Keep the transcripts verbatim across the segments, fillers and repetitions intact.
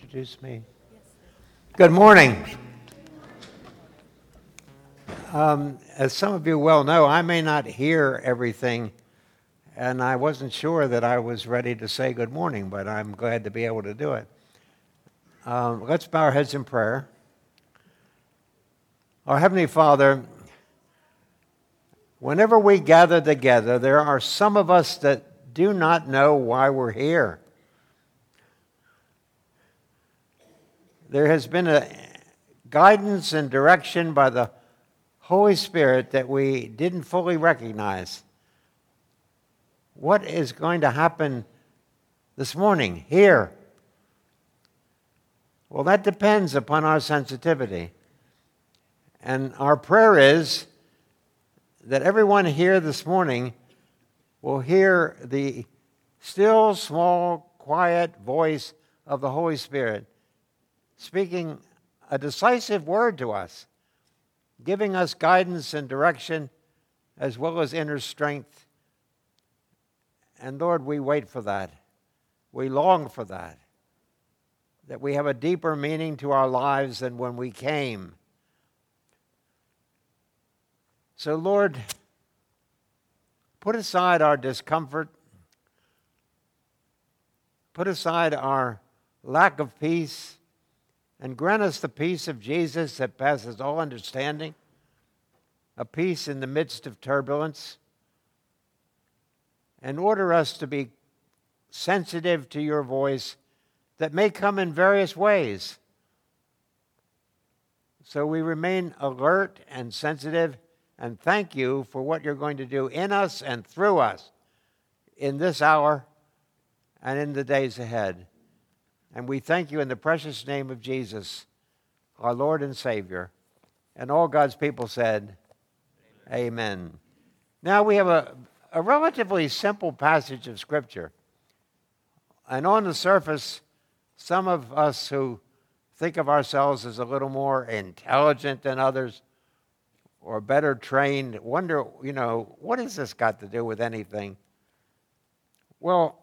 introduce me? Good morning. Um, as some of you well know, I may not hear everything, and I wasn't sure that I was ready to say good morning, but I'm glad to be able to do it. Um, let's bow our heads in prayer. Our Heavenly Father, whenever we gather together, there are some of us that do not know why we're here. There has been a guidance and direction by the Holy Spirit that we didn't fully recognize. What is going to happen this morning here? Well, that depends upon our sensitivity. And our prayer is that everyone here this morning will hear the still, small, quiet voice of the Holy Spirit speaking a decisive word to us, giving us guidance and direction as well as inner strength. And Lord, we wait for that. We long for that. That we have a deeper meaning to our lives than when we came. So Lord, put aside our discomfort. Put aside our lack of peace. And grant us the peace of Jesus that passes all understanding, a peace in the midst of turbulence, and order us to be sensitive to your voice that may come in various ways. So we remain alert and sensitive, and thank you for what you're going to do in us and through us in this hour and in the days ahead. And we thank you in the precious name of Jesus, our Lord and Savior. And all God's people said, Amen. Amen. Now we have a, a relatively simple passage of Scripture. And on the surface, some of us who think of ourselves as a little more intelligent than others or better trained wonder, you know, what has this got to do with anything? Well,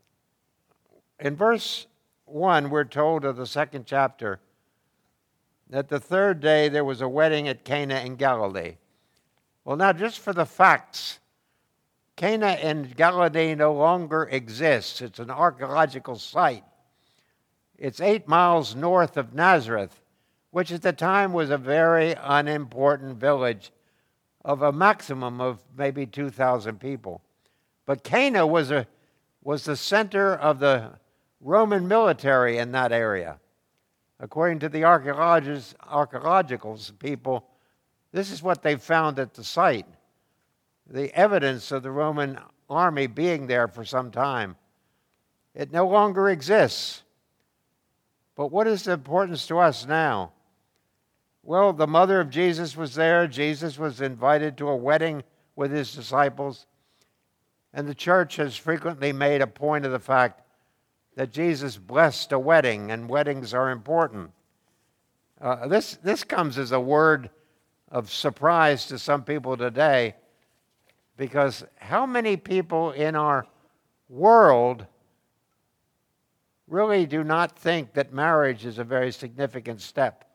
in verse one, we're told of the second chapter that the third day there was a wedding at Cana in Galilee. Well, now, just for the facts, Cana in Galilee no longer exists. It's an archaeological site. It's eight miles north of Nazareth, which at the time was a very unimportant village of a maximum of maybe two thousand people. But Cana was a was the center of the Roman military in that area. According to the archaeologists, archaeological people, this is what they found at the site. The evidence of the Roman army being there for some time. It no longer exists. But what is the importance to us now? Well, the mother of Jesus was there. Jesus was invited to a wedding with his disciples. And the church has frequently made a point of the fact that Jesus blessed a wedding, and weddings are important. Uh, this, this comes as a word of surprise to some people today, because how many people in our world really do not think that marriage is a very significant step?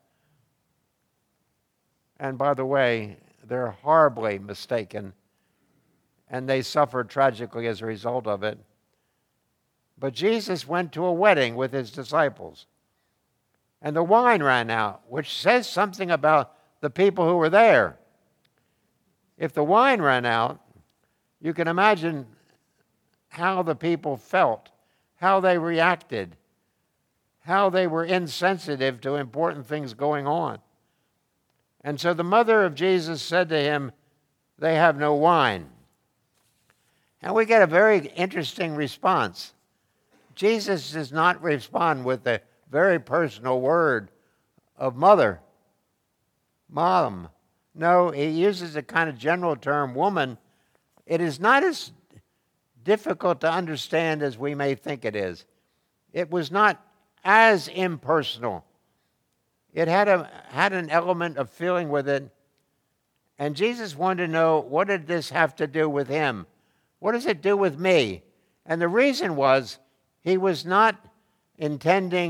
And by the way, they're horribly mistaken, and they suffer tragically as a result of it. But Jesus went to a wedding with his disciples, and the wine ran out, which says something about the people who were there. If the wine ran out, you can imagine how the people felt, how they reacted, how they were insensitive to important things going on. And so the mother of Jesus said to him, "They have no wine." And we get a very interesting response. Jesus does not respond with the very personal word of mother, mom. No, he uses a kind of general term, woman. It is not as difficult to understand as we may think it is. It was not as impersonal. It had a had an element of feeling with it. And Jesus wanted to know, what did this have to do with him? What does it do with me? And the reason was, he was not intending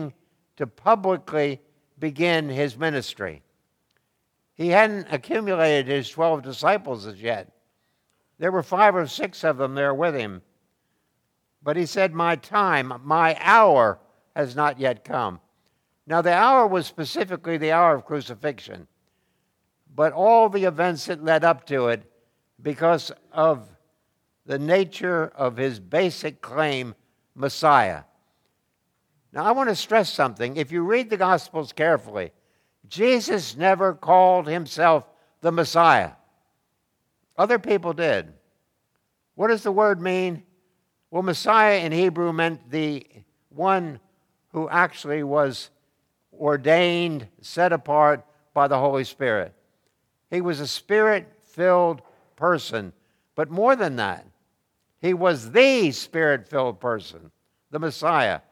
to publicly begin his ministry. He hadn't accumulated his twelve disciples as yet. There were five or six of them there with him. But he said, my time, my hour has not yet come. Now, the hour was specifically the hour of crucifixion, but all the events that led up to it, because of the nature of his basic claim, Messiah. Now, I want to stress something. If you read the Gospels carefully, Jesus never called himself the Messiah. Other people did. What does the word mean? Well, Messiah in Hebrew meant the one who actually was ordained, set apart by the Holy Spirit. He was a Spirit-filled person. But more than that, he was the Spirit-filled person, the Messiah.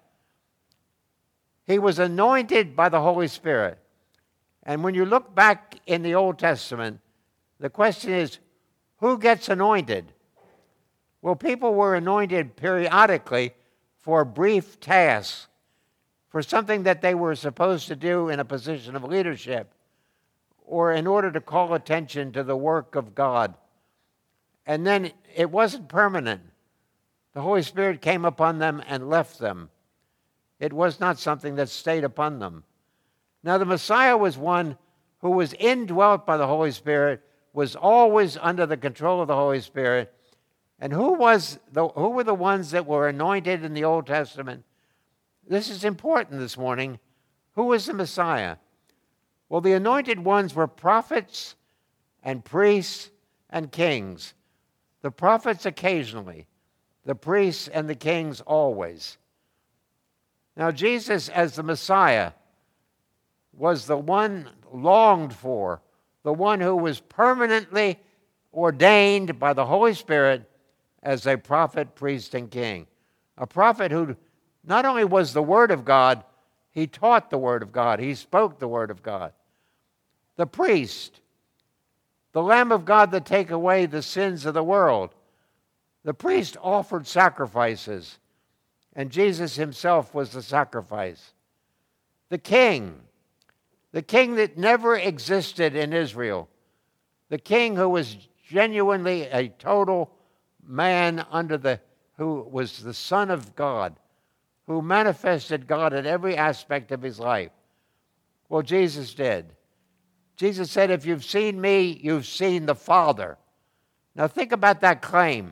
He was anointed by the Holy Spirit. And when you look back in the Old Testament, the question is, who gets anointed? Well, people were anointed periodically for brief tasks, for something that they were supposed to do in a position of leadership, or in order to call attention to the work of God. And then it wasn't permanent. The Holy Spirit came upon them and left them. It was not something that stayed upon them. Now, the Messiah was one who was indwelt by the Holy Spirit, was always under the control of the Holy Spirit. And who was the, who were the ones that were anointed in the Old Testament? This is important this morning. Who was the Messiah? Well, the anointed ones were prophets and priests and kings. The prophets occasionally, the priests and the kings always. Now, Jesus as the Messiah was the one longed for, the one who was permanently ordained by the Holy Spirit as a prophet, priest, and king. A prophet who not only was the Word of God, he taught the Word of God. He spoke the Word of God. The priest, the Lamb of God that take away the sins of the world. The priest offered sacrifices, and Jesus himself was the sacrifice. The king, the king that never existed in Israel. The king who was genuinely a total man under the, who was the Son of God, who manifested God in every aspect of his life. Well, Jesus did. Jesus said, if you've seen me, you've seen the Father. Now think about that claim.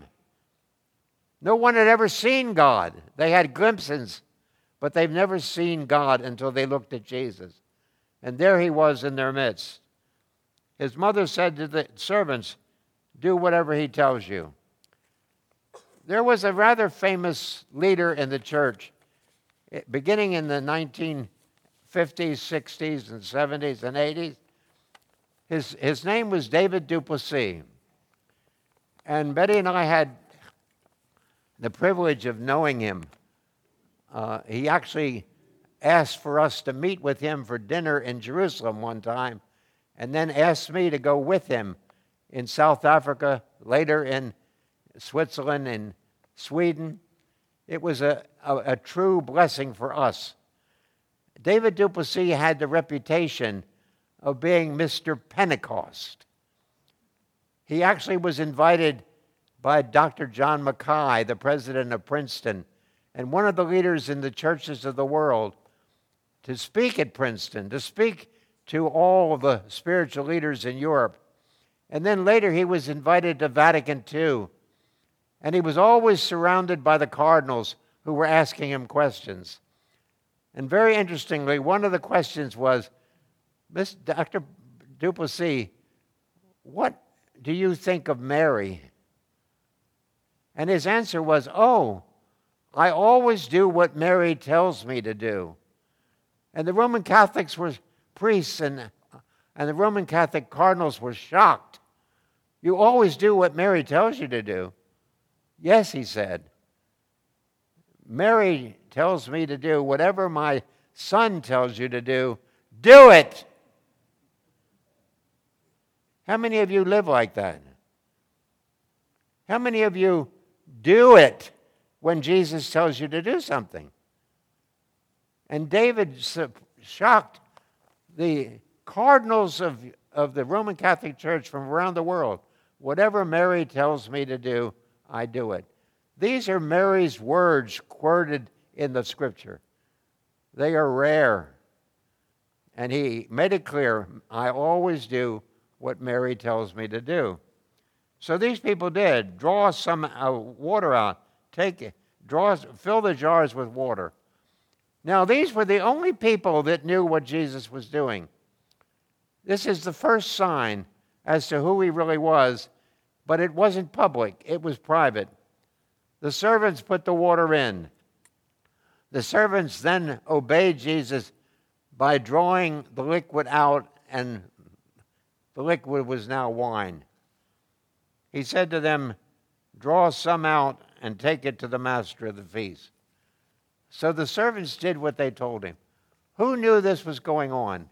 No one had ever seen God. They had glimpses, but they've never seen God until they looked at Jesus. And there he was in their midst. His mother said to the servants, do whatever he tells you. There was a rather famous leader in the church, beginning in the nineteen fifties, sixties, and seventies, and eighties. His, his name was David du Plessis. And Betty and I had the privilege of knowing him. Uh, he actually asked for us to meet with him for dinner in Jerusalem one time, and then asked me to go with him in South Africa, later in Switzerland and Sweden. It was a, a, a true blessing for us. David du Plessis had the reputation of being Mister Pentecost. He actually was invited by Doctor John Mackay, the president of Princeton, and one of the leaders in the churches of the world, to speak at Princeton, to speak to all of the spiritual leaders in Europe. And then later he was invited to Vatican Two, and he was always surrounded by the cardinals who were asking him questions. And very interestingly, one of the questions was, Miss Doctor du Plessis, what do you think of Mary? And his answer was, oh, I always do what Mary tells me to do. And the Roman Catholics were priests, and, and the Roman Catholic cardinals were shocked. You always do what Mary tells you to do. Yes, he said. Mary tells me to do whatever my son tells you to do. Do it! How many of you live like that? How many of you do it when Jesus tells you to do something? And David shocked the cardinals of, of the Roman Catholic Church from around the world. Whatever Mary tells me to do, I do it. These are Mary's words quoted in the Scripture. They are rare. And he made it clear, I always do what Mary tells me to do. So these people did. Draw some uh, water out. Take it. Draw, fill the jars with water. Now, these were the only people that knew what Jesus was doing. This is the first sign as to who he really was, but it wasn't public. It was private. The servants put the water in. The servants then obeyed Jesus by drawing the liquid out, and the liquid was now wine. He said to them, draw some out and take it to the master of the feast. So the servants did what they told him. Who knew this was going on?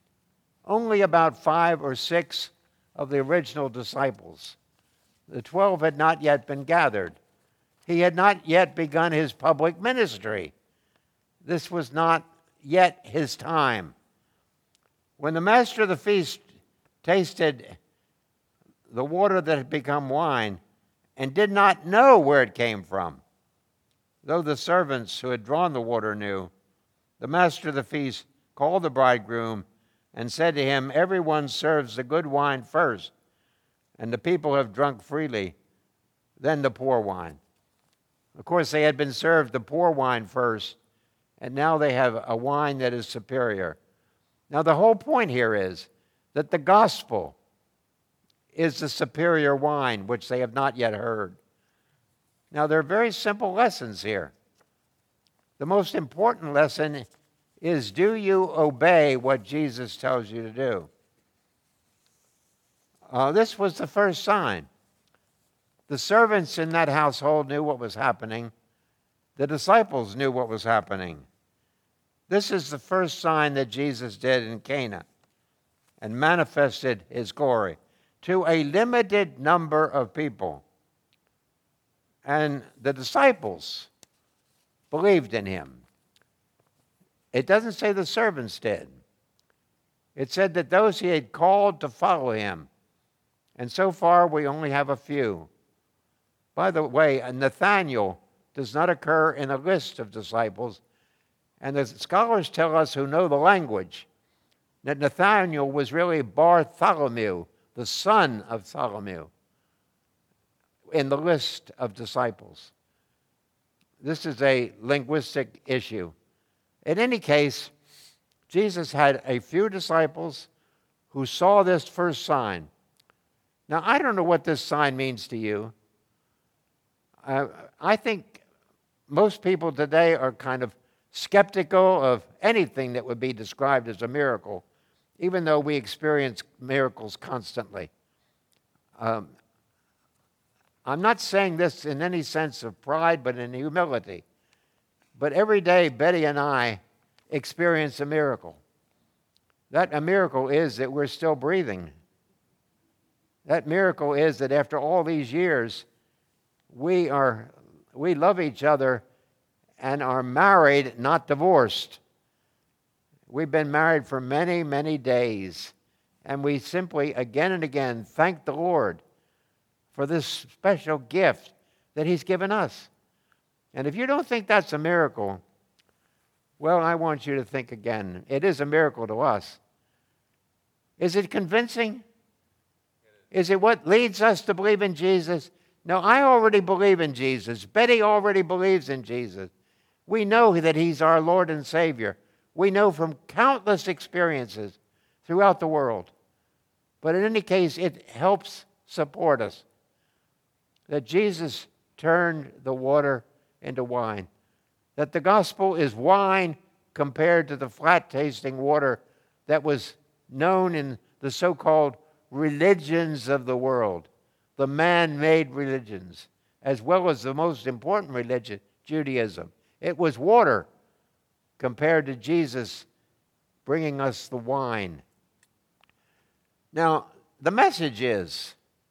Only about five or six of the original disciples. The twelve had not yet been gathered. He had not yet begun his public ministry. This was not yet his time. When the master of the feast tasted the water that had become wine and did not know where it came from, though the servants who had drawn the water knew, the master of the feast called the bridegroom and said to him, everyone serves the good wine first, and the people have drunk freely, then the poor wine. Of course, they had been served the poor wine first, and now they have a wine that is superior. Now, the whole point here is that the gospel is the superior wine, which they have not yet heard. Now, there are very simple lessons here. The most important lesson is, do you obey what Jesus tells you to do? Uh, this was the first sign. The servants in that household knew what was happening. The disciples knew what was happening. This is the first sign that Jesus did in Cana and manifested his glory to a limited number of people. And the disciples believed in him. It doesn't say the servants did. It said that those he had called to follow him. And so far, we only have a few. By the way, Nathanael does not occur in a list of disciples. And the scholars tell us who know the language that Nathanael was really Bartholomew, the son of Tholomew, in the list of disciples. This is a linguistic issue. In any case, Jesus had a few disciples who saw this first sign. Now, I don't know what this sign means to you. Uh, I think most people today are kind of skeptical of anything that would be described as a miracle, even though we experience miracles constantly. Um, I'm not saying this in any sense of pride, but in humility. But every day, Betty and I experience a miracle. That a miracle is that we're still breathing. That miracle is that after all these years, we are we love each other and are married, not divorced. We've been married for many, many days, and we simply again and again thank the Lord for this special gift that he's given us. And if you don't think that's a miracle, well, I want you to think again. It is a miracle to us. Is it convincing? Is it what leads us to believe in Jesus? No, I already believe in Jesus. Betty already believes in Jesus. We know that he's our Lord and Savior. We know from countless experiences throughout the world. But in any case, it helps support us that Jesus turned the water into wine, that the gospel is wine compared to the flat-tasting water that was known in the so-called religions of the world, the man-made religions, as well as the most important religion, Judaism. It was water compared to Jesus bringing us the wine. Now, the message is,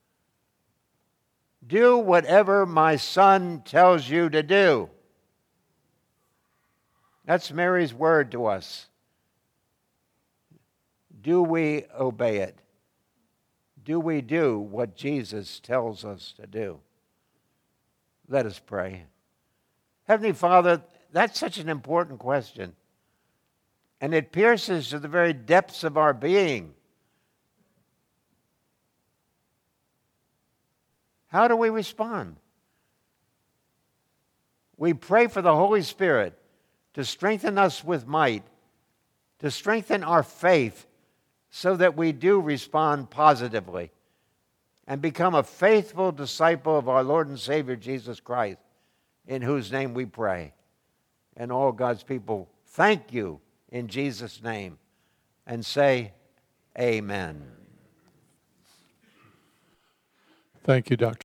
do whatever my son tells you to do. That's Mary's word to us. Do we obey it? Do we do what Jesus tells us to do? Let us pray. Heavenly Father, that's such an important question. And it pierces to the very depths of our being. How do we respond? We pray for the Holy Spirit to strengthen us with might, to strengthen our faith so that we do respond positively and become a faithful disciple of our Lord and Savior Jesus Christ, in whose name we pray. And all God's people, thank you in Jesus' name, and say amen. Thank you, Doctor